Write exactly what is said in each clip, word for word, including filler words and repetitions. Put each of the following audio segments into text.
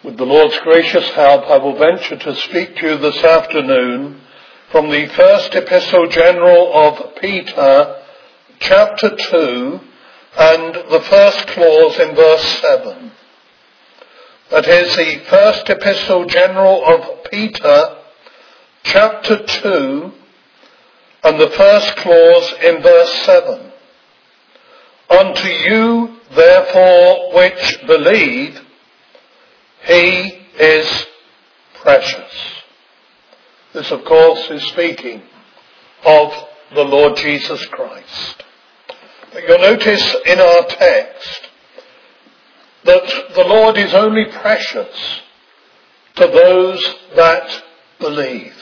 With the Lord's gracious help, I will venture to speak to you this afternoon from the first epistle general of Peter, chapter two, and the first clause in verse seven. That is the first epistle general of Peter, chapter two, and the first clause in verse seven. Unto you, therefore, which believe, he is precious. This, of course, is speaking of the Lord Jesus Christ. But you'll notice in our text that the Lord is only precious to those that believe.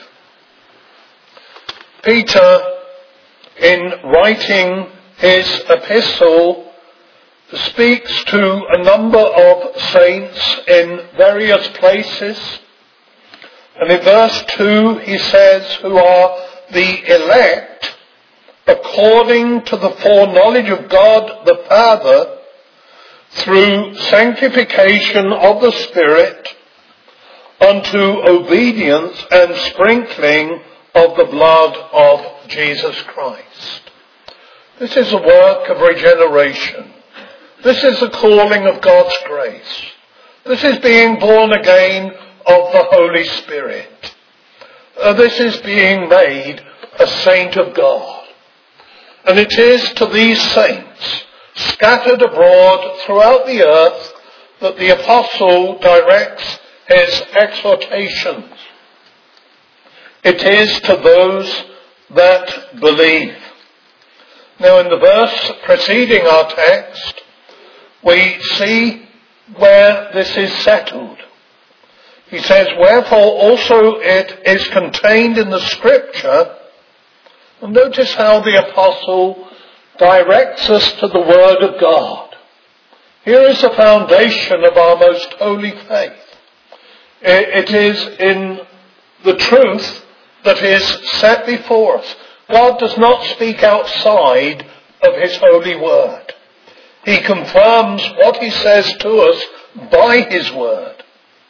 Peter, in writing his epistle, speaks to a number of saints in various places. And in verse two he says, who are the elect according to the foreknowledge of God the Father through sanctification of the Spirit unto obedience and sprinkling of the blood of Jesus Christ. This is a work of regeneration. This is the calling of God's grace. This is being born again of the Holy Spirit. Uh, this is being made a saint of God. And it is to these saints scattered abroad throughout the earth that the apostle directs his exhortations. It is to those that believe. Now in the verse preceding our text, we see where this is settled. He says, wherefore also it is contained in the Scripture. And notice how the apostle directs us to the Word of God. Here is the foundation of our most holy faith. It is in the truth that is set before us. God does not speak outside of His holy Word. He confirms what He says to us by His Word.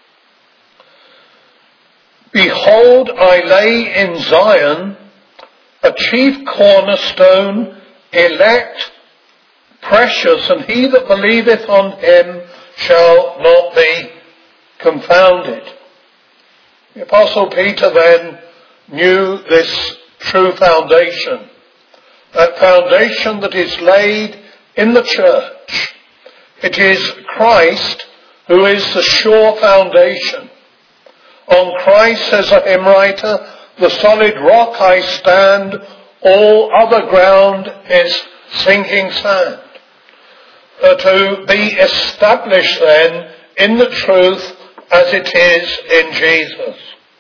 Behold, I lay in Zion a chief cornerstone, elect, precious, and he that believeth on him shall not be confounded. The Apostle Peter then knew this true foundation, that foundation that is laid in the church. It is Christ who is the sure foundation. On Christ, says a hymn writer, the solid rock I stand, all other ground is sinking sand. Uh, to be established then in the truth as it is in Jesus.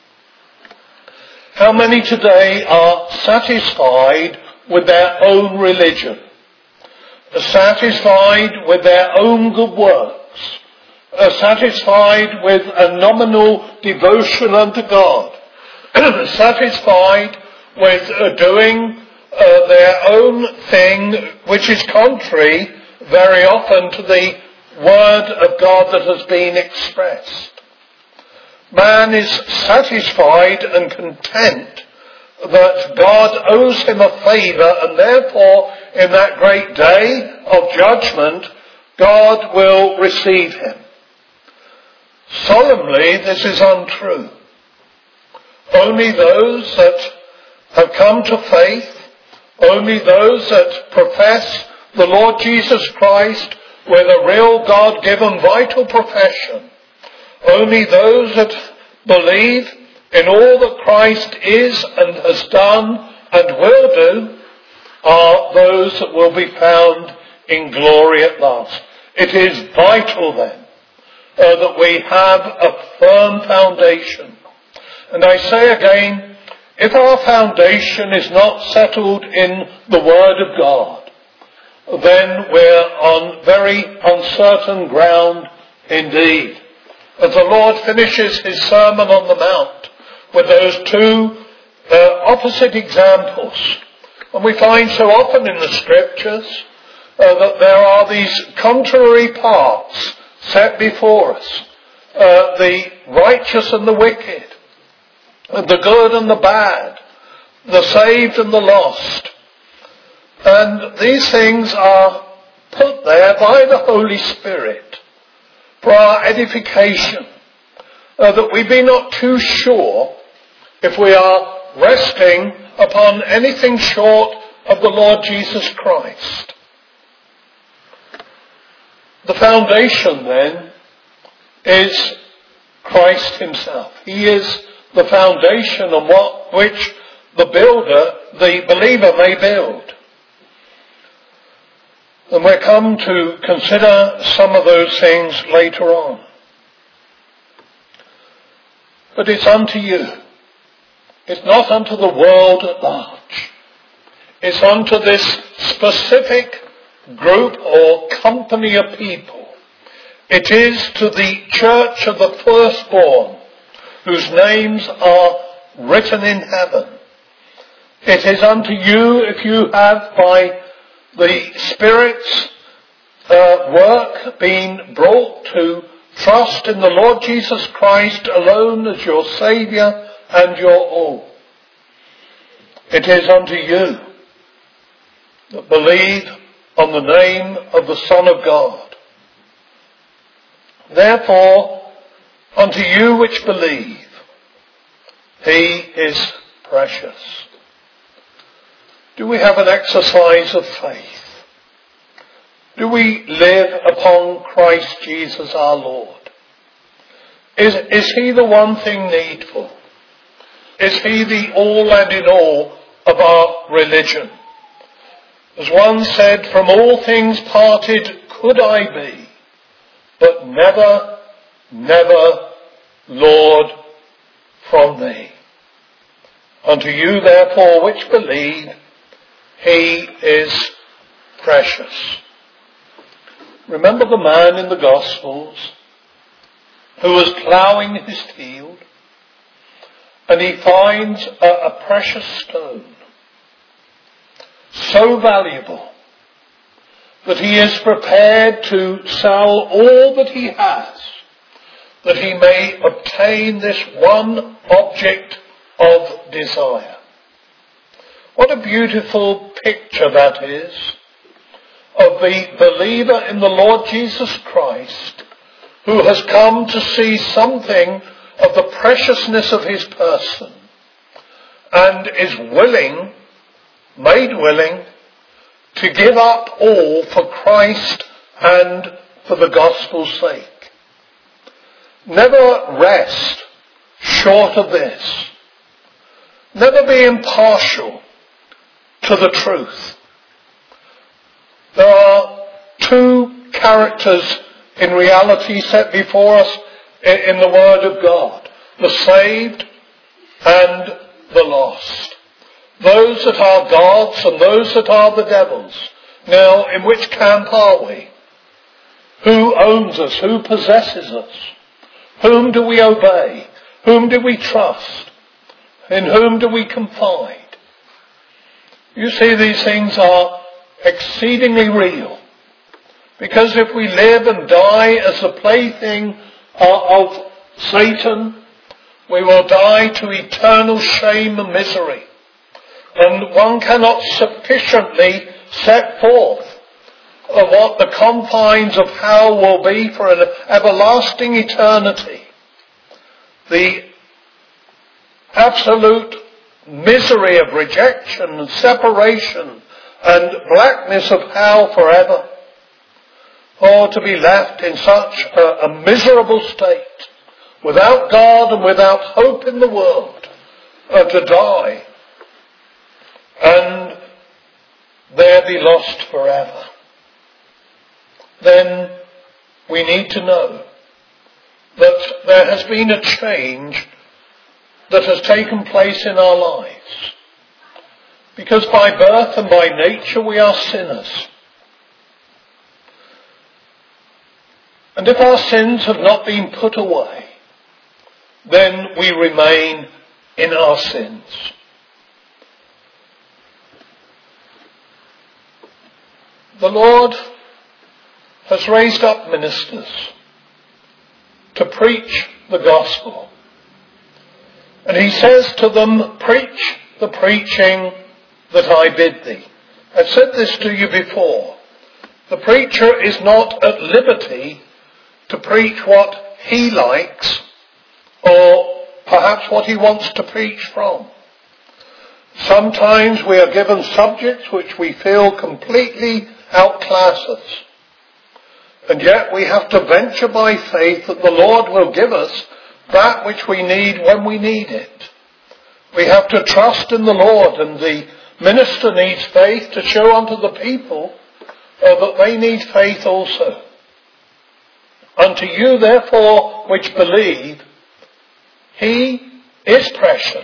How many today are satisfied with their own religion? Are satisfied with their own good works? Are satisfied with a nominal devotion unto God? Satisfied with uh, doing uh, their own thing, which is contrary very often to the Word of God that has been expressed. Man is satisfied and content that God owes him a favour, and therefore in that great day of judgment God will receive him. Solemnly, this is untrue. Only those that have come to faith, only those that profess the Lord Jesus Christ with a real God-given vital profession, only those that believe in all that Christ is and has done and will do are those that will be found in glory at last. It is vital then uh, that we have a firm foundation. And I say again, if our foundation is not settled in the Word of God, then we're on very uncertain ground indeed. As the Lord finishes his Sermon on the Mount with those two uh, opposite examples, and we find so often in the Scriptures uh, that there are these contrary parts set before us. uh, the righteous and the wicked, the good and the bad, the saved and the lost. And these things are put there by the Holy Spirit for our edification, uh, that we be not too sure if we are resting upon anything short of the Lord Jesus Christ. The foundation then is Christ himself. He is the foundation on what, which the builder, the believer, may build. And we'll come to consider some of those things later on. But it's unto you. It's not unto the world at large. It's unto this specific group or company of people. It is to the church of the firstborn, whose names are written in heaven. It is unto you if you have by the Spirit's uh, work been brought to trust in the Lord Jesus Christ alone as your Saviour and your all. It is unto you that believe on the name of the Son of God. Therefore, unto you which believe, he is precious. Do we have an exercise of faith? Do we live upon Christ Jesus our Lord? Is, is he the one thing needful? Is he the all and in all of our religion? As one said, from all things parted could I be, but never, never, Lord, from thee. Unto you therefore which believe, he is precious. Remember the man in the Gospels who was ploughing his field, and he finds a, a precious stone, so valuable that he is prepared to sell all that he has, that he may obtain this one object of desire. What a beautiful picture that is of the believer in the Lord Jesus Christ, who has come to see something of the preciousness of his person and is willing, made willing, to give up all for Christ and for the gospel's sake. Never rest short of this. Never be impartial to the truth. There are two characters in reality set before us in the Word of God: the saved and the lost. Those that are God's and those that are the devil's. Now, in which camp are we? Who owns us? Who possesses us? Whom do we obey? Whom do we trust? In whom do we confide? You see, these things are exceedingly real. Because if we live and die as the plaything of Satan, we will die to eternal shame and misery. And one cannot sufficiently set forth of what the confines of hell will be for an everlasting eternity. The absolute misery of rejection and separation and blackness of hell forever. Or to be left in such a, a miserable state, without God and without hope in the world, uh, to die and there be lost forever. Then we need to know that there has been a change that has taken place in our lives. Because by birth and by nature we are sinners. And if our sins have not been put away, then we remain in our sins. The Lord has raised up ministers to preach the gospel. And he says to them, preach the preaching that I bid thee. I've said this to you before. The preacher is not at liberty to preach what he likes or perhaps what he wants to preach from. Sometimes we are given subjects which we feel completely outclass us. And yet we have to venture by faith that the Lord will give us that which we need when we need it. We have to trust in the Lord, and the minister needs faith to show unto the people uh, that they need faith also. Unto you therefore which believe, he is precious.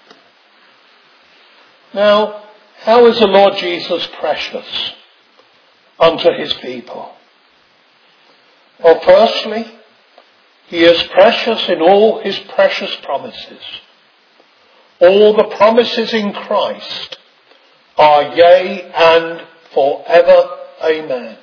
Now, how is the Lord Jesus precious unto his people? Well, firstly, he is precious in all his precious promises. All the promises in Christ are yea and forever amen.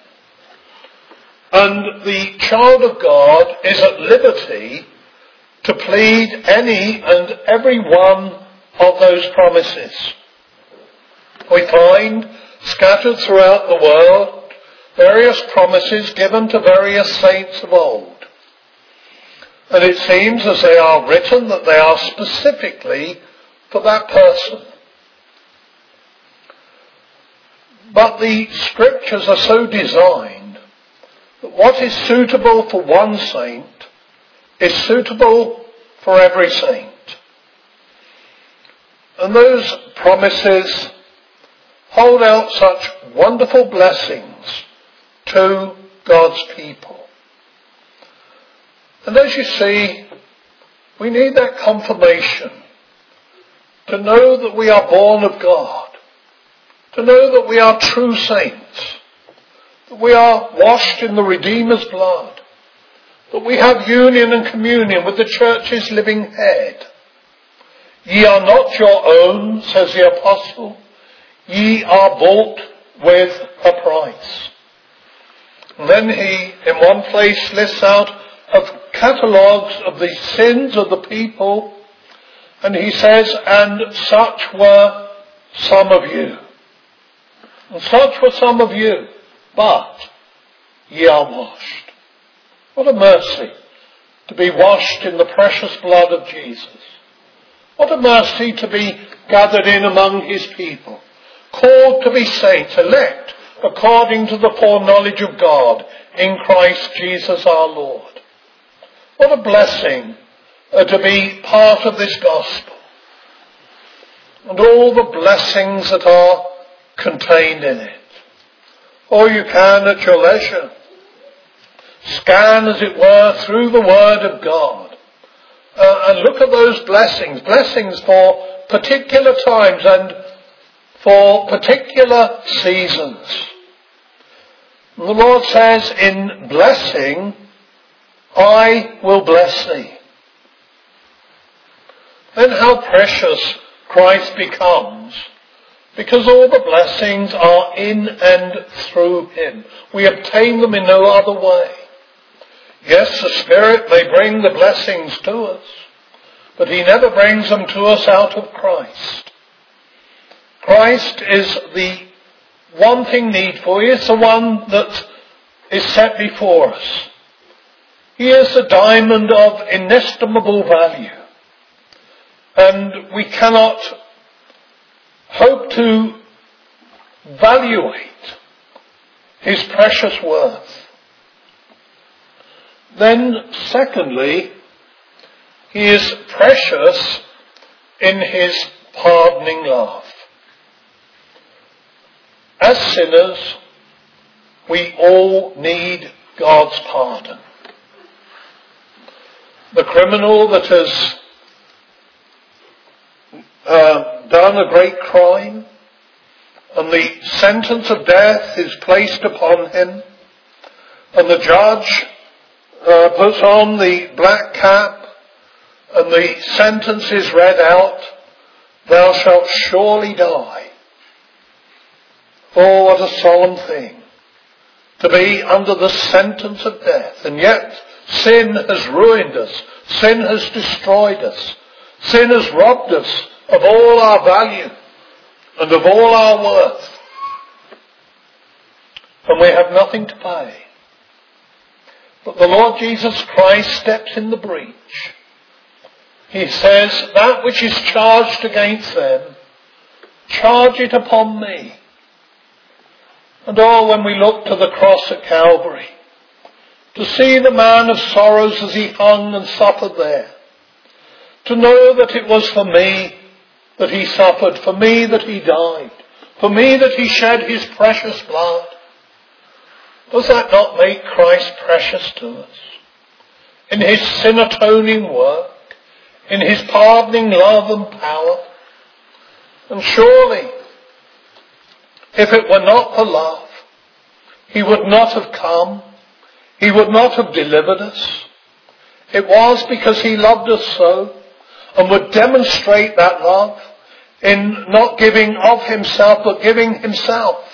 And the child of God is at liberty to plead any and every one of those promises. We find scattered throughout the world various promises given to various saints of old. And it seems as they are written that they are specifically for that person. But the scriptures are so designed that what is suitable for one saint is suitable for every saint. And those promises hold out such wonderful blessings to God's people. And as you see, we need that confirmation to know that we are born of God, to know that we are true saints, that we are washed in the Redeemer's blood, that we have union and communion with the church's living head. Ye are not your own, says the apostle. Ye are bought with a price. And then he, in one place, lists out of catalogues of the sins of the people, and he says, and such were some of you. And such were some of you, but ye are washed. What a mercy to be washed in the precious blood of Jesus. What a mercy to be gathered in among his people, called to be saints, elect according to the foreknowledge of God in Christ Jesus our Lord. What a blessing uh, to be part of this gospel, and all the blessings that are contained in it. Or you can, at your leisure, scan, as it were, through the Word of God uh, and look at those blessings, blessings for particular times and for particular seasons. And the Lord says, in blessing, I will bless thee. Then how precious Christ becomes, because all the blessings are in and through him. We obtain them in no other way. Yes, the Spirit may bring the blessings to us, but he never brings them to us out of Christ. Christ is the one thing needful. He is the one that is set before us. He is a diamond of inestimable value. And we cannot hope to evaluate his precious worth. Then, secondly, he is precious in his pardoning love. As sinners, we all need God's pardon. The criminal that has uh, done a great crime, and the sentence of death is placed upon him, and the judge uh, puts on the black cap, and the sentence is read out, thou shalt surely die. Oh, what a solemn thing to be under the sentence of death. And yet Sin has ruined us. Sin has destroyed us. Sin has robbed us of all our value and of all our worth. And we have nothing to pay. But the Lord Jesus Christ steps in the breach. He says, that which is charged against them, charge it upon me. And oh, when we look to the cross at Calvary, to see the man of sorrows as he hung and suffered there, to know that it was for me that he suffered, for me that he died, for me that he shed his precious blood, does that not make Christ precious to us? In his sin-atoning work, in his pardoning love and power. And surely, if it were not for love, he would not have come. He would not have delivered us. It was because he loved us so, and would demonstrate that love in not giving of himself, but giving himself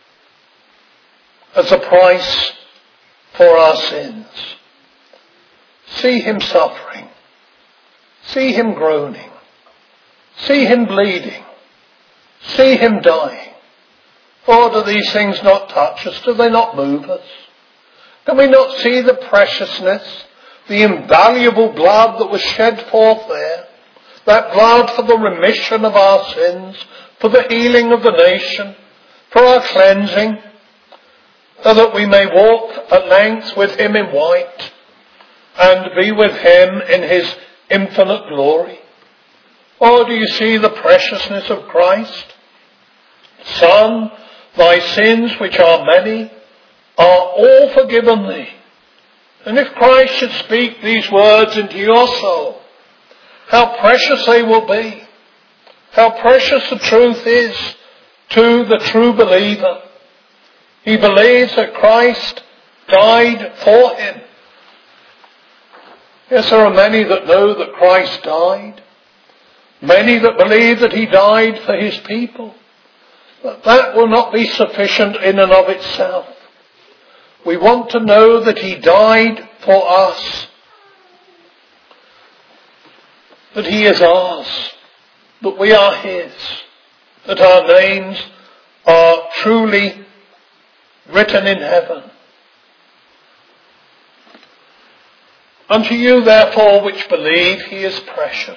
as a price for our sins. See him suffering. See him groaning. See him bleeding. See him dying. Or do these things not touch us? Do they not move us? Can we not see the preciousness, the invaluable blood that was shed forth there? That blood for the remission of our sins, for the healing of the nation, for our cleansing, so that we may walk at length with him in white and be with him in his infinite glory. Or do you see the preciousness of Christ? Son, thy sins, which are many, are all forgiven thee. And if Christ should speak these words into your soul, how precious they will be. How precious the truth is to the true believer. He believes that Christ died for him. Yes, there are many that know that Christ died. Many that believe that he died for his people. But that will not be sufficient in and of itself. We want to know that he died for us. That he is ours. That we are his. That our names are truly written in heaven. Unto you, therefore, which believe, he is precious.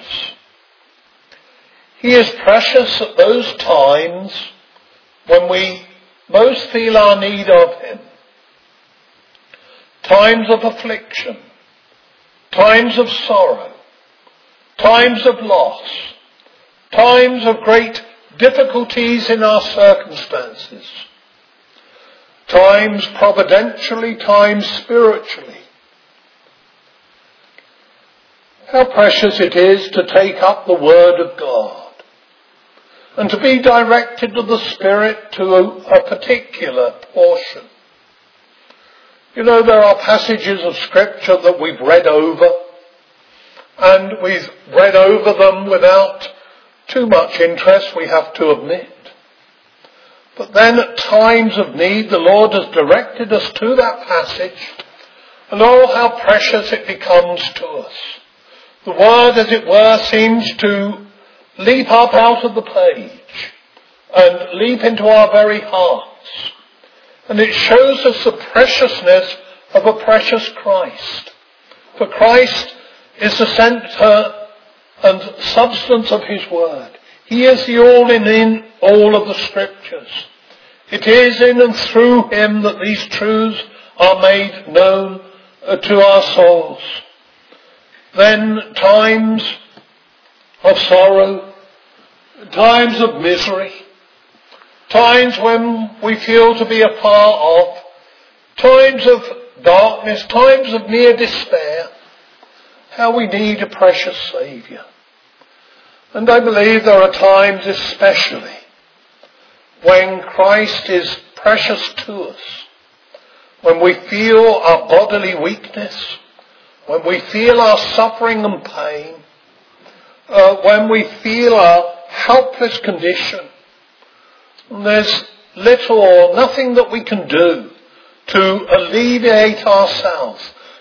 He is precious at those times when we most feel our need of him. Times of affliction, times of sorrow, times of loss, times of great difficulties in our circumstances, times providentially, times spiritually. How precious it is to take up the Word of God and to be directed to the Spirit to a, a particular portion. You know, there are passages of Scripture that we've read over, and we've read over them without too much interest, we have to admit. But then at times of need, the Lord has directed us to that passage, and oh, how precious it becomes to us. The Word, as it were, seems to leap up out of the page and leap into our very hearts. And it shows us the preciousness of a precious Christ. For Christ is the centre and substance of his Word. He is the all in in all of the Scriptures. It is in and through him that these truths are made known to our souls. Then times of sorrow, times of misery, times when we feel to be afar off, times of darkness, times of near despair, how we need a precious Saviour. And I believe there are times especially when Christ is precious to us, when we feel our bodily weakness, when we feel our suffering and pain, uh, when we feel our helpless condition. And there's little or nothing that we can do to alleviate ourselves,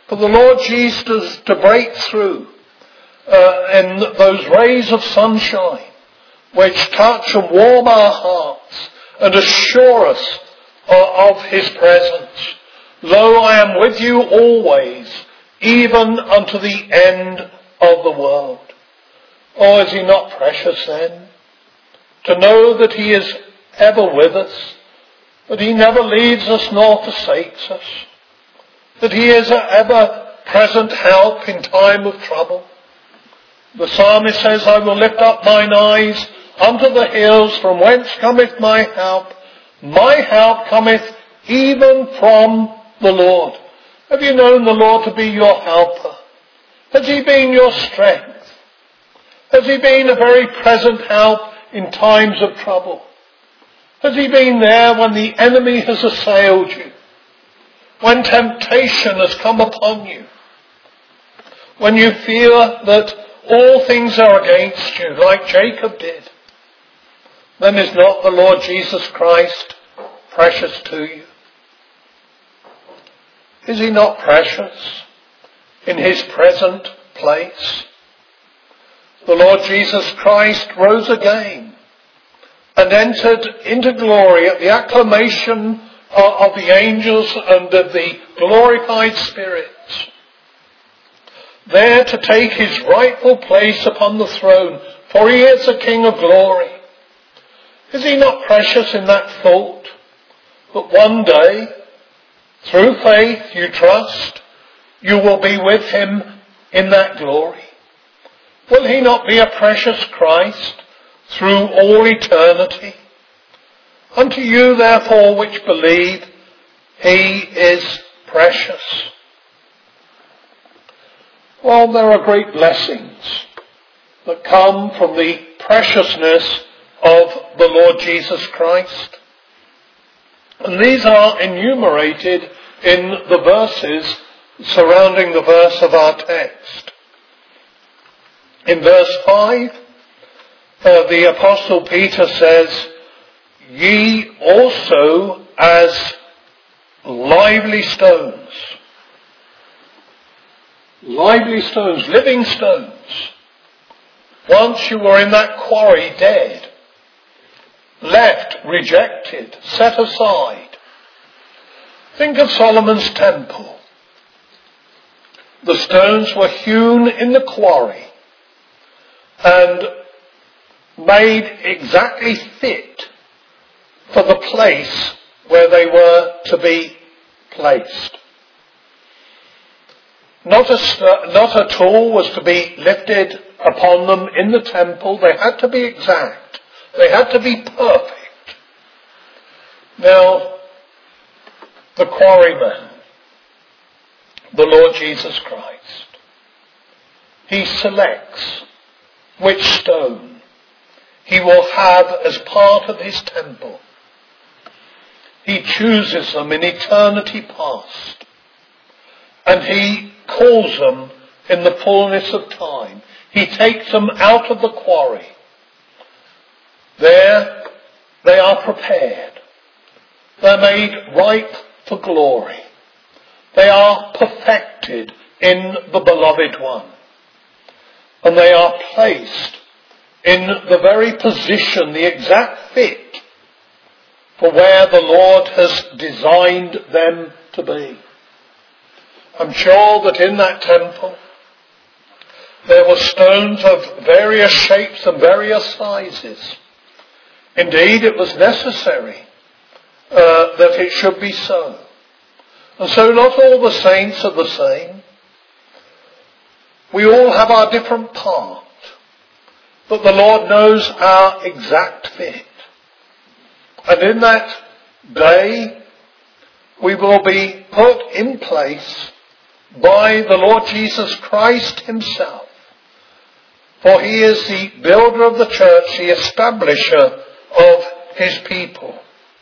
for the Lord Jesus to break through uh, in those rays of sunshine which touch and warm our hearts and assure us uh, of his presence. Lo, I am with you always, even unto the end of the world. Oh, is he not precious then? To know that he is ever with us, that he never leaves us nor forsakes us, that he is an ever-present help in time of trouble. The psalmist says, I will lift up mine eyes unto the hills, from whence cometh my help. My help cometh even from the Lord. Have you known the Lord to be your helper? Has he been your strength? Has he been a very present help in times of trouble? Has he been there when the enemy has assailed you? When temptation has come upon you? When you fear that all things are against you, like Jacob did? Then is not the Lord Jesus Christ precious to you? Is he not precious in his present place? The Lord Jesus Christ rose again and entered into glory at the acclamation of the angels and of the glorified spirits, there to take his rightful place upon the throne, for he is the King of glory. Is he not precious in that thought, that one day, through faith you trust, you will be with him in that glory? Will he not be a precious Christ through all eternity? Unto you, therefore, which believe, he is precious. Well, there are great blessings that come from the preciousness of the Lord Jesus Christ. And these are enumerated in the verses surrounding the verse of our text. In verse five, uh, the Apostle Peter says, ye also as lively stones. Lively stones, living stones. Once you were in that quarry dead, left, rejected, set aside. Think of Solomon's temple. The stones were hewn in the quarry and made exactly fit for the place where they were to be placed. Not a, not a tool was to be lifted upon them in the temple. They had to be exact. They had to be perfect. Now, the quarryman, the Lord Jesus Christ, he selects which stone he will have as part of his temple. He chooses them in eternity past, and he calls them in the fullness of time. He takes them out of the quarry. There they are prepared. They're made ripe for glory. They are perfected in the beloved one. And they are placed in the very position, the exact fit for where the Lord has designed them to be. I'm sure that in that temple there were stones of various shapes and various sizes. Indeed, it was necessary uh, that it should be so. And so not all the saints are the same. We all have our different part, but the Lord knows our exact fit. And in that day, we will be put in place by the Lord Jesus Christ himself. For he is the builder of the church, the establisher of his people.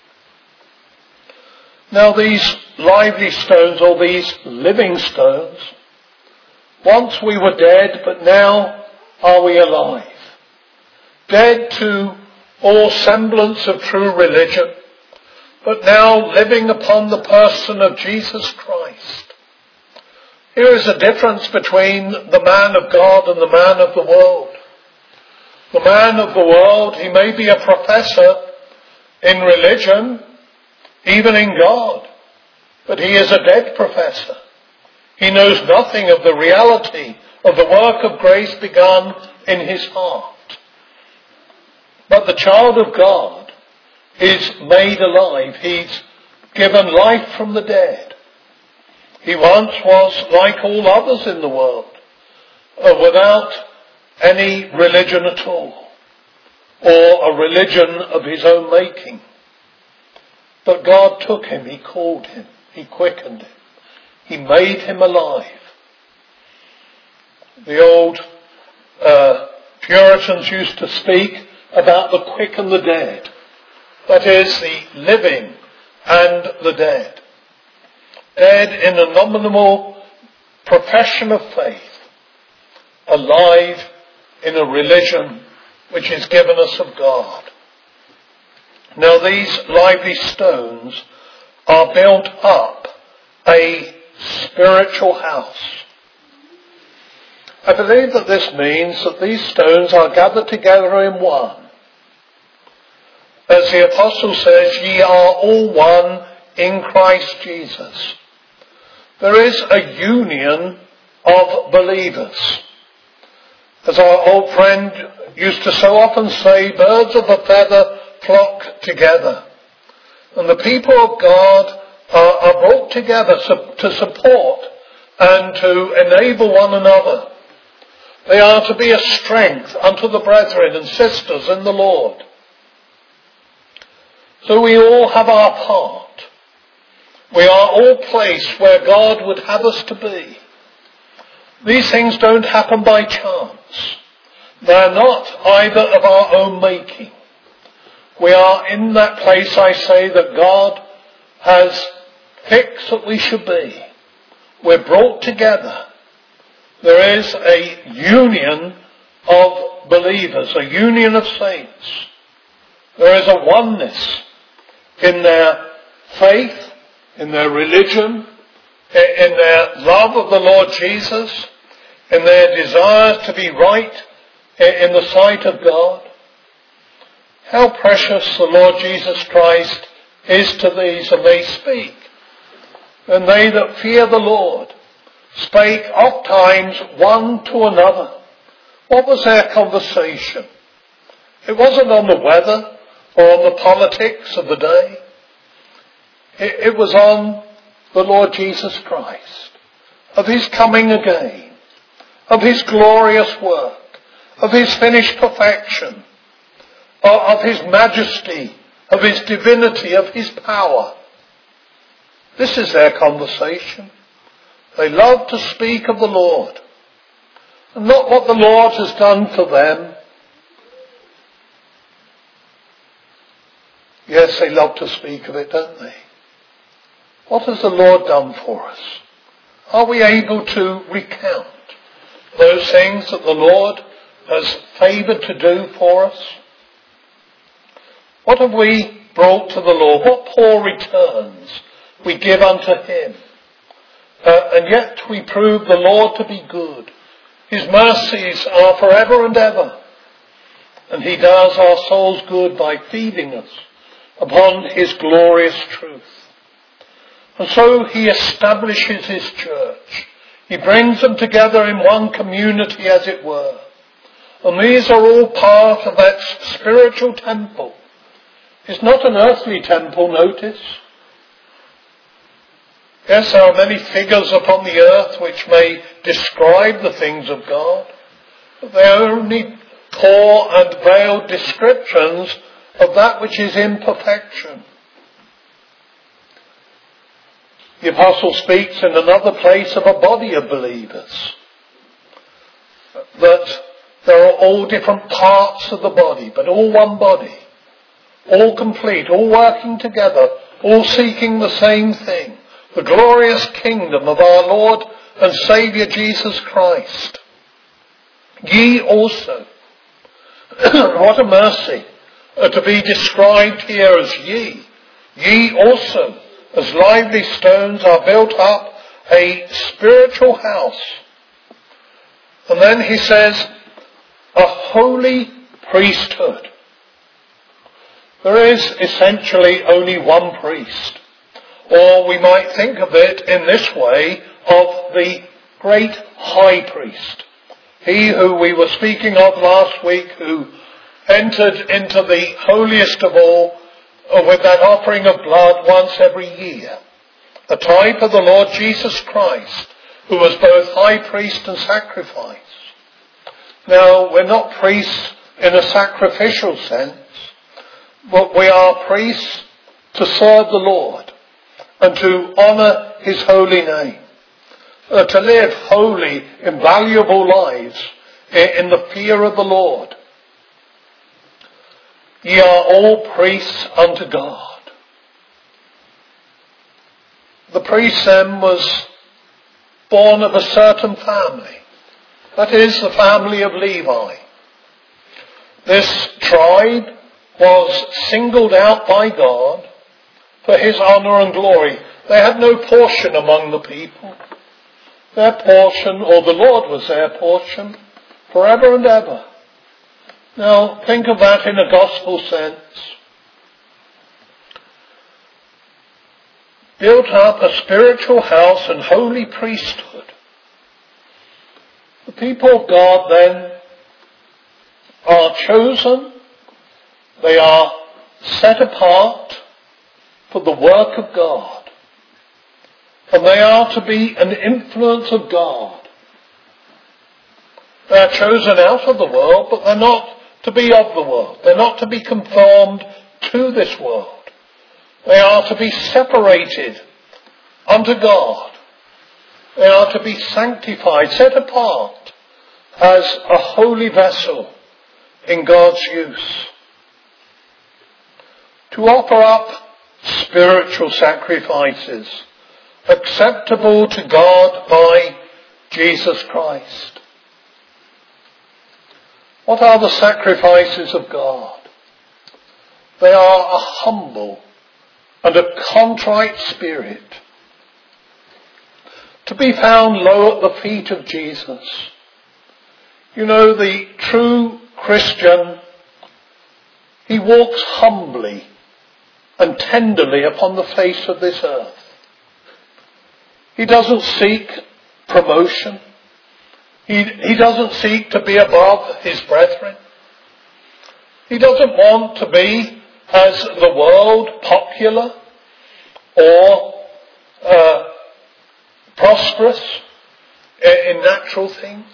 Now these lively stones, or these living stones, once we were dead, but now are we alive. Dead to all semblance of true religion, but now living upon the person of Jesus Christ. Here is a difference between the man of God and the man of the world. The man of the world, he may be a professor in religion, even in God, but he is a dead professor. He knows nothing of the reality of the work of grace begun in his heart. But the child of God is made alive. He's given life from the dead. He once was like all others in the world, uh, without any religion at all, or a religion of his own making. But God took him, he called him, he quickened him, he made him alive. The old uh, Puritans used to speak about the quick and the dead. That is, the living and the dead. Dead in a nominal profession of faith. Alive in a religion which is given us of God. Now these lively stones are built up a spiritual house. I believe that this means that these stones are gathered together in one. As the apostle says, ye are all one in Christ Jesus. There is a union of believers. As our old friend used to so often say, birds of a feather flock together. And the people of God are, are brought together to support and to enable one another. They are to be a strength unto the brethren and sisters in the Lord. So we all have our part. We are all placed where God would have us to be. These things don't happen by chance. They are not either of our own making. We are in that place, I say, that God has fixed that we should be. We're brought together. There is a union of believers, a union of saints. There is a oneness in their faith, in their religion, in their love of the Lord Jesus, in their desire to be right in the sight of God. How precious the Lord Jesus Christ is to these, and they speak. And they that fear the Lord spake oft times one to another. What was their conversation? It wasn't on the weather or on the politics of the day. It, it was on the Lord Jesus Christ, of his coming again, of his glorious work, of his finished perfection, of his majesty, of his divinity, of his power. This is their conversation. They love to speak of the Lord, and not what the Lord has done for them. Yes, they love to speak of it, don't they? What has the Lord done for us? Are we able to recount those things that the Lord has favoured to do for us? What have we brought to the Lord? What poor returns we give unto him? Uh, and yet we prove the Lord to be good. His mercies are forever and ever. And he does our souls good by feeding us upon his glorious truth. And so he establishes his church. He brings them together in one community, as it were. And these are all part of that spiritual temple. It's not an earthly temple, notice. Yes, there are many figures upon the earth which may describe the things of God, but they are only poor and veiled descriptions of that which is in perfection. The apostle speaks in another place of a body of believers, that there are all different parts of the body, but all one body, all complete, all working together, all seeking the same thing, the glorious kingdom of our Lord and Saviour Jesus Christ. Ye also, what a mercy, are to be described here as ye. Ye also, as lively stones, are built up a spiritual house. And then he says, a holy priesthood. There is essentially only one priest. Or we might think of it in this way, of the great high priest. He who we were speaking of last week, who entered into the holiest of all with that offering of blood once every year. A type of the Lord Jesus Christ, who was both high priest and sacrifice. Now, we're not priests in a sacrificial sense, but we are priests to serve the Lord and to honour his holy name, uh, to live holy, invaluable lives in, in the fear of the Lord. Ye are all priests unto God. The priest then was born of a certain family. That is the family of Levi. This tribe was singled out by God for his honour and glory. They had no portion among the people. Their portion, or the Lord was their portion, forever and ever. Now, think of that in a gospel sense. Built up a spiritual house and holy priesthood. The people of God then are chosen, they are set apart for the work of God. And they are to be an influence of God. They are chosen out of the world, but they're not to be of the world. They're not to be conformed to this world. They are to be separated unto God. They are to be sanctified, set apart as a holy vessel in God's use. To offer up spiritual sacrifices acceptable to God by Jesus Christ. What are the sacrifices of God? They are a humble and a contrite spirit, to be found low at the feet of Jesus. You know, the true Christian, he walks humbly and tenderly upon the face of this earth. He doesn't seek promotion. He, he doesn't seek to be above his brethren. He doesn't want to be, as the world, popular or uh, prosperous in natural things.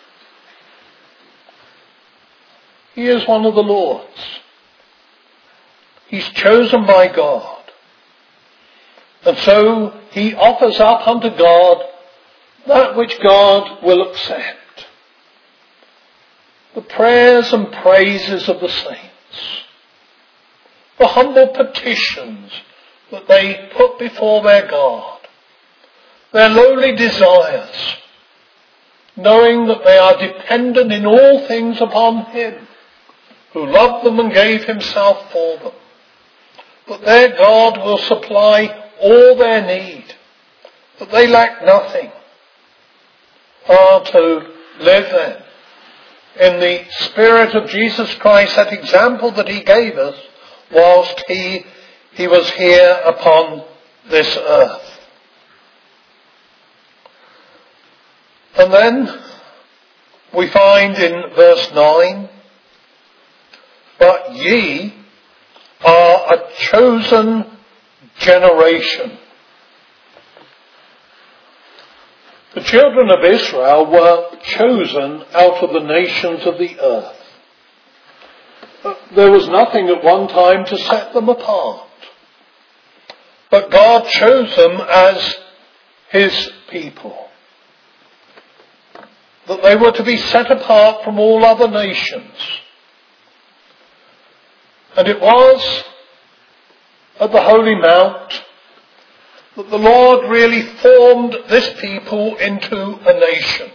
He is one of the Lord's. He's chosen by God. And so he offers up unto God that which God will accept. The prayers and praises of the saints. The humble petitions that they put before their God. Their lowly desires. Knowing that they are dependent in all things upon him, who loved them and gave himself for them. But their God will supply all their need, that they lack nothing, are to live then in the spirit of Jesus Christ, that example that he gave us whilst he, he was here upon this earth. And then we find in verse nine, but ye are a chosen generation. The children of Israel were chosen out of the nations of the earth. There was nothing at one time to set them apart. But God chose them as his people. That they were to be set apart from all other nations. And it was at the Holy Mount that the Lord really formed this people into a nation.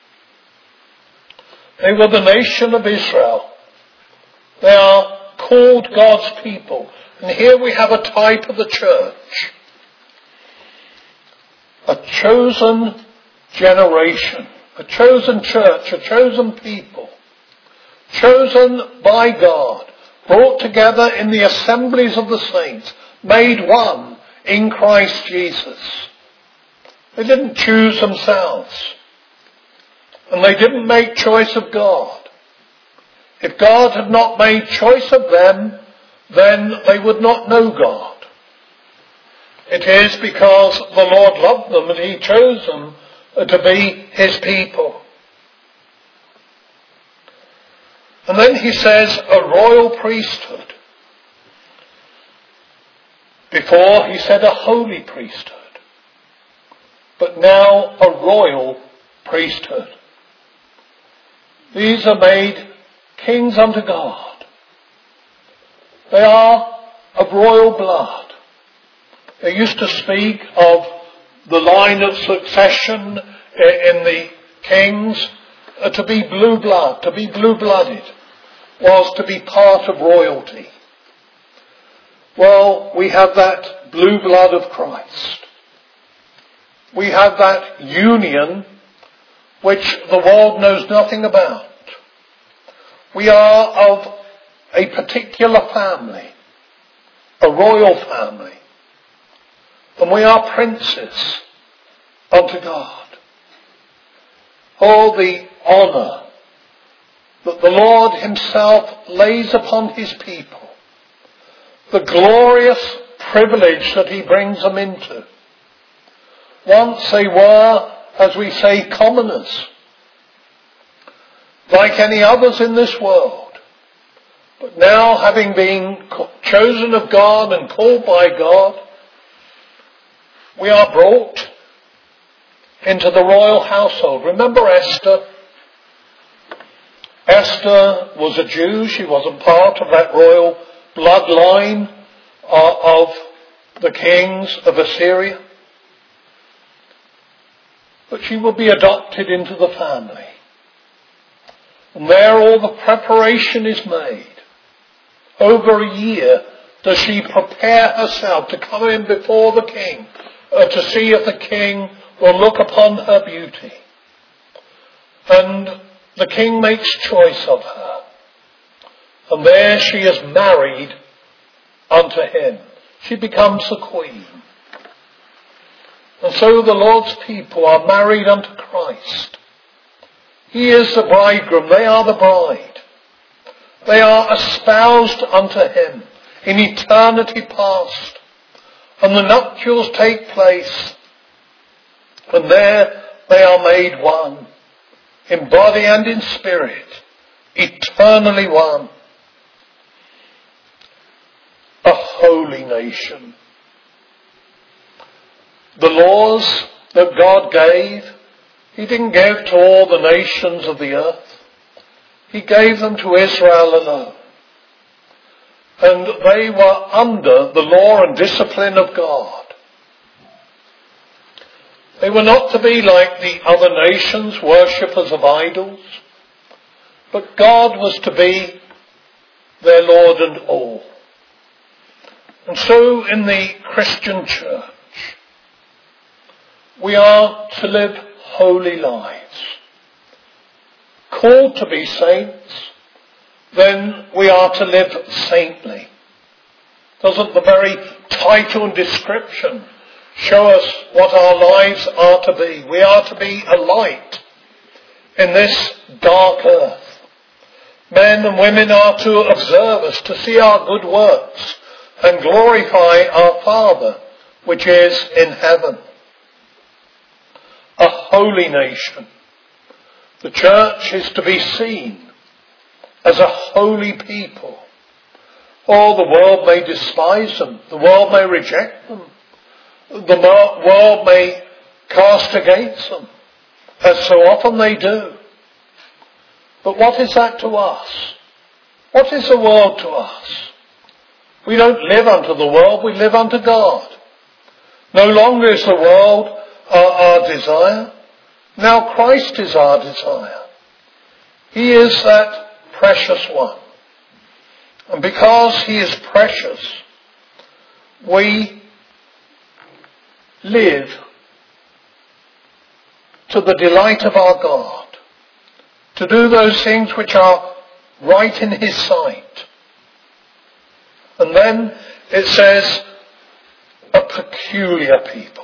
They were the nation of Israel. They are called God's people. And here we have a type of the church. a chosen generation, a chosen church, a chosen people, chosen by God, brought together in the assemblies of the saints, made one in Christ Jesus. They didn't choose themselves, and they didn't make choice of God. If God had not made choice of them, then they would not know God. It is because the Lord loved them and he chose them to be his people. And then he says a royal priesthood. Before he said a holy priesthood. But now a royal priesthood. These are made kings unto God. They are of royal blood. They used to speak of the line of succession in the kings. To be blue blood, to be blue-blooded, was to be part of royalty. Well, we have that blue blood of Christ. We have that union which the world knows nothing about. We are of a particular family, a royal family, and we are princes unto God. All the honour that the Lord himself lays upon his people, the glorious privilege that he brings them into. Once they were, as we say, commoners, like any others in this world. But now, having been chosen of God and called by God, we are brought into the royal household. Remember Esther? Esther was a Jew. She wasn't part of that royal bloodline of the kings of Assyria. But she will be adopted into the family. And there all the preparation is made. Over a year does she prepare herself to come in before the king, uh, to see if the king will look upon her beauty. And the king makes choice of her. And there she is married unto him. She becomes the queen. And so the Lord's people are married unto Christ. He is the bridegroom, they are the bride. They are espoused unto him in eternity past. And the nuptials take place. And there they are made one, in body and in spirit, eternally one. A holy nation. The laws that God gave, he didn't give to all the nations of the earth. He gave them to Israel alone. And they were under the law and discipline of God. They were not to be like the other nations, worshippers of idols. But God was to be their Lord and all. And so in the Christian church, we are to live holy lives. Called to be saints, then we are to live saintly. Doesn't the very title and description show us what our lives are to be? We are to be a light in this dark earth. Men and women are to observe us, to see our good works and glorify our Father which is in heaven. A holy nation. The church is to be seen as a holy people. Oh, the world may despise them. The world may reject them. The world may cast against them, as so often they do. But what is that to us? What is the world to us? We don't live unto the world, we live unto God. No longer is the world our, our desire. Now Christ is our desire. He is that precious one. And because he is precious, we live to the delight of our God, to do those things which are right in his sight. And then it says, a peculiar people.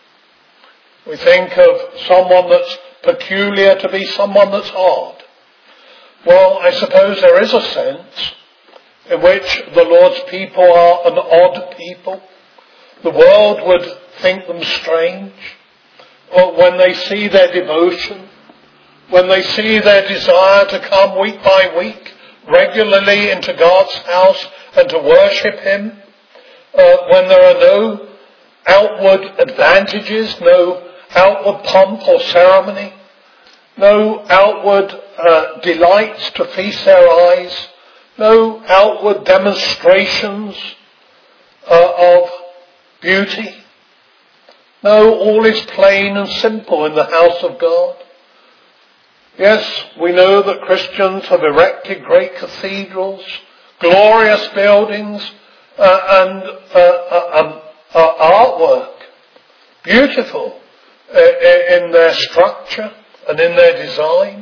We think of someone that's peculiar to be someone that's odd. Well, I suppose there is a sense in which the Lord's people are an odd people. The world would think them strange. Or when they see their devotion, when they see their desire to come week by week regularly into God's house and to worship him, uh, when there are no outward advantages, no outward pomp or ceremony, no outward uh, delights to feast their eyes, no outward demonstrations uh, of beauty. No, all is plain and simple in the house of God. Yes, we know that Christians have erected great cathedrals, glorious buildings, uh, and uh, uh, uh, artwork, beautiful uh, in their structure and in their design.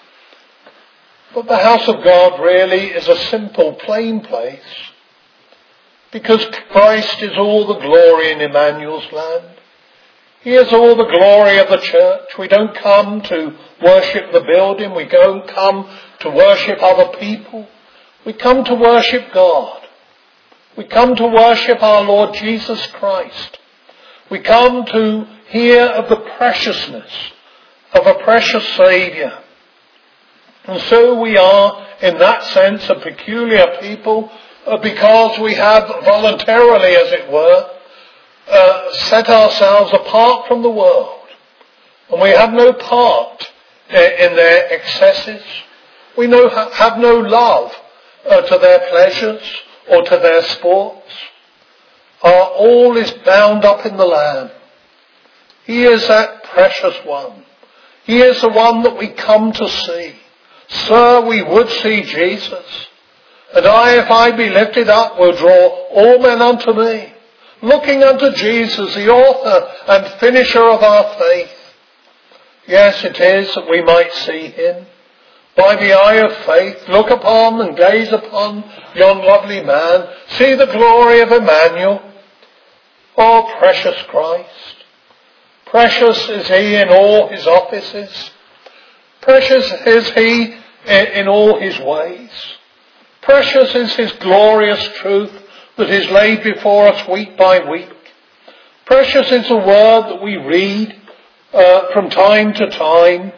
But the house of God really is a simple, plain place, because Christ is all the glory in Emmanuel's land. He is all the glory of the church. We don't come to worship the building. We don't come to worship other people. We come to worship God. We come to worship our Lord Jesus Christ. We come to hear of the preciousness of a precious Saviour. And so we are, in that sense, a peculiar people, uh, because we have voluntarily, as it were, uh, set ourselves apart from the world. And we have no part uh, in their excesses. We no, have no love uh, to their pleasures or to their sports. Our all is bound up in the Lamb. He is that precious one. He is the one that we come to see. Sir, we would see Jesus. And I, if I be lifted up, will draw all men unto me. Looking unto Jesus, the author and finisher of our faith. Yes, it is that we might see him. By the eye of faith, look upon and gaze upon yon lovely man. See the glory of Emmanuel. Oh, precious Christ. Precious is he in all his offices. Precious is he in all his ways. Precious is his glorious truth that is laid before us week by week. Precious is the word that we read uh, from time to time.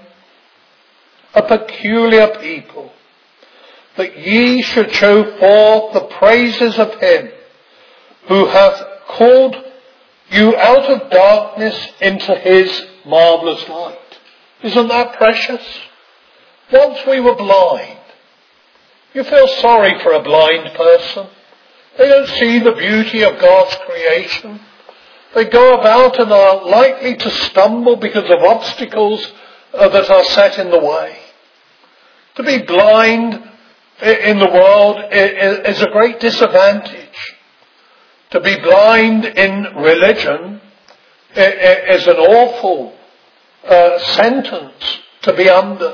A peculiar people, that ye should show forth the praises of him who hath called you out of darkness into his marvellous light. Isn't that precious? Once we were blind. You feel sorry for a blind person. They don't see the beauty of God's creation. They go about and are likely to stumble because of obstacles uh, that are set in the way. To be blind in the world is a great disadvantage. To be blind in religion is an awful uh, sentence to be under.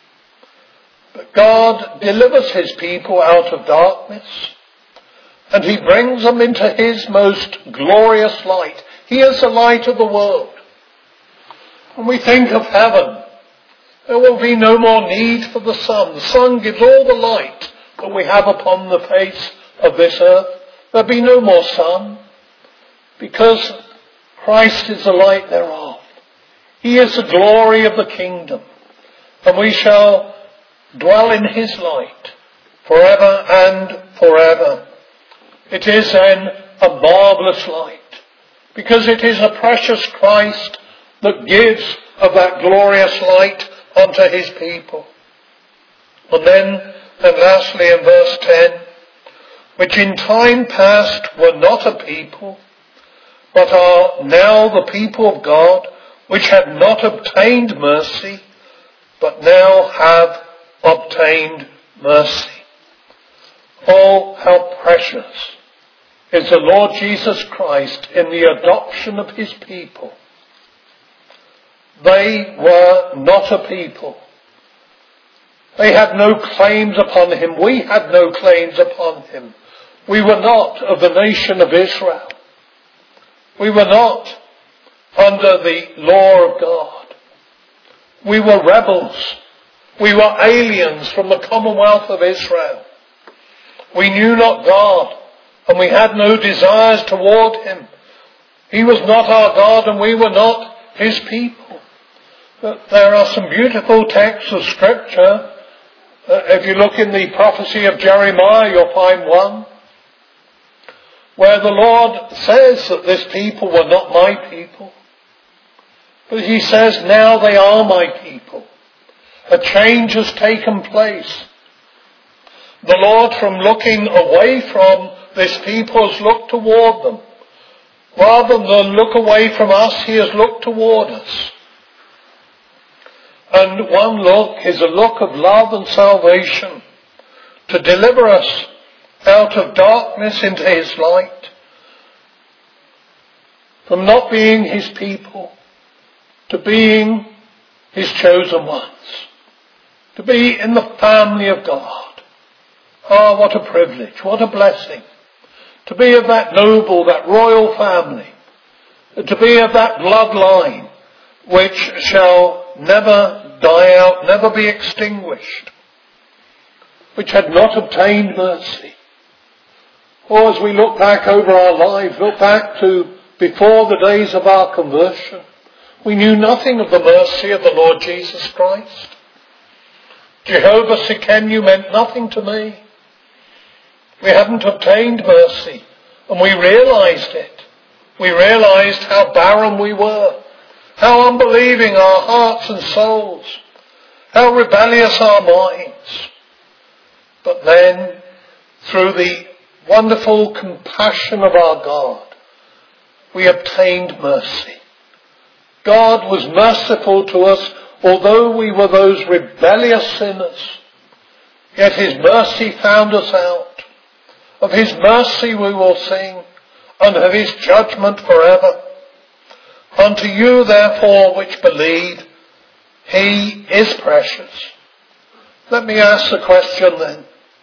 But God delivers his people out of darkness, and he brings them into his most glorious light. He is the light of the world. When we think of heaven, there will be no more need for the sun. The sun gives all the light that we have upon the face of this earth. There'll be no more sun, because Christ is the light thereof. He is the glory of the kingdom, and we shall dwell in his light forever and forever. It is then a marvellous light, because it is a precious Christ that gives of that glorious light unto his people. And then, and lastly in verse ten, which in time past were not a people, but are now the people of God, which have not obtained mercy, but now have obtained mercy. Oh, how precious is the Lord Jesus Christ in the adoption of his people. they were not a people. They had no claims upon him. We had no claims upon him. We were not of the nation of Israel. We were not under the law of God. We were rebels. We were aliens from the commonwealth of Israel. We knew not God, and we had no desires toward him. He was not our God, and we were not his people. But there are some beautiful texts of Scripture. Uh, if you look in the prophecy of Jeremiah, you'll find one where the Lord says that this people were not my people. But he says, now they are my people. A change has taken place. The Lord, from looking away from this people, has looked toward them. Rather than look away from us, he has looked toward us. And one look is a look of love and salvation to deliver us out of darkness into his light, from not being his people to being his chosen ones, to be in the family of God. Ah, what a privilege, what a blessing, to be of that noble, that royal family, to be of that bloodline which shall never die out, never be extinguished, which had not obtained mercy. Or as we look back over our lives, look back to before the days of our conversion, we knew nothing of the mercy of the Lord Jesus Christ. Jehovah Sikenu meant nothing to me. We hadn't obtained mercy, and we realized it. We realized how barren we were, how unbelieving our hearts and souls, how rebellious our minds. But then, through the wonderful compassion of our God, we obtained mercy. God was merciful to us, although we were those rebellious sinners. Yet his mercy found us out. Of his mercy we will sing, and of his judgment forever. Unto you, therefore, which believe, he is precious. Let me ask the question then.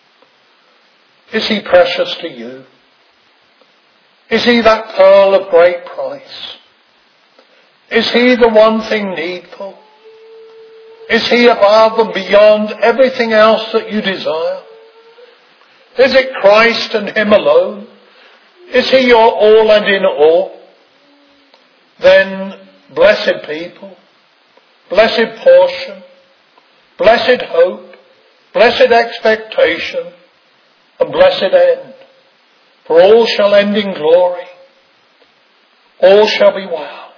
Is he precious to you? Is he that pearl of great price? Is he the one thing needful? Is he above and beyond everything else that you desire? Is it Christ and him alone? Is he your all and in all? Then, blessed people, blessed portion, blessed hope, blessed expectation, and blessed end. For all shall end in glory. All shall be well.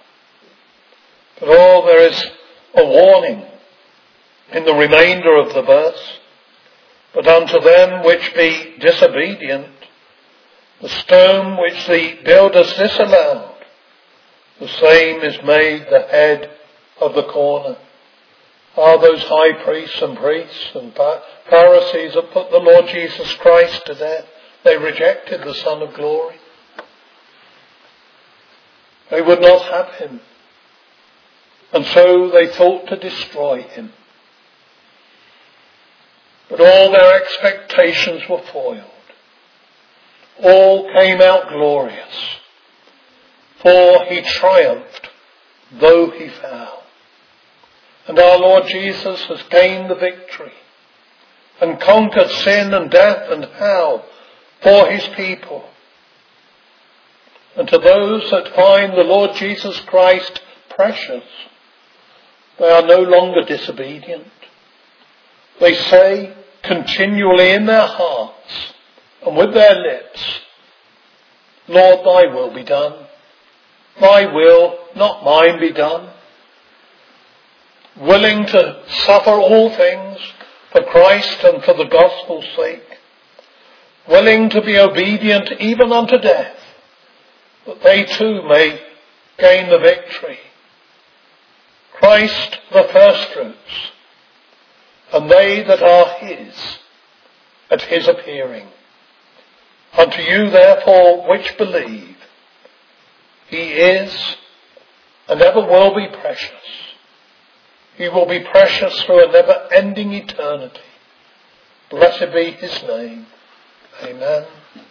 But oh, there is a warning in the remainder of the verse. But unto them which be disobedient, the stone which the builders disallowed, the same is made the head of the corner. Are those high priests and priests and Pharisees that put the Lord Jesus Christ to death? They rejected the Son of Glory. They would not have him. And so they thought to destroy him. But all their expectations were foiled. All came out glorious. For he triumphed, though he fell. And our Lord Jesus has gained the victory and conquered sin and death and hell for his people. And to those that find the Lord Jesus Christ precious, they are no longer disobedient. They say continually in their hearts and with their lips, Lord, thy will be done. Thy will, not mine, be done. Willing to suffer all things for Christ and for the gospel's sake. Willing to be obedient even unto death, that they too may gain the victory. Christ the firstfruits, and they that are his at his appearing. Unto you therefore which believe, he is and ever will be precious. He will be precious through a never-ending eternity. Blessed be his name. Amen.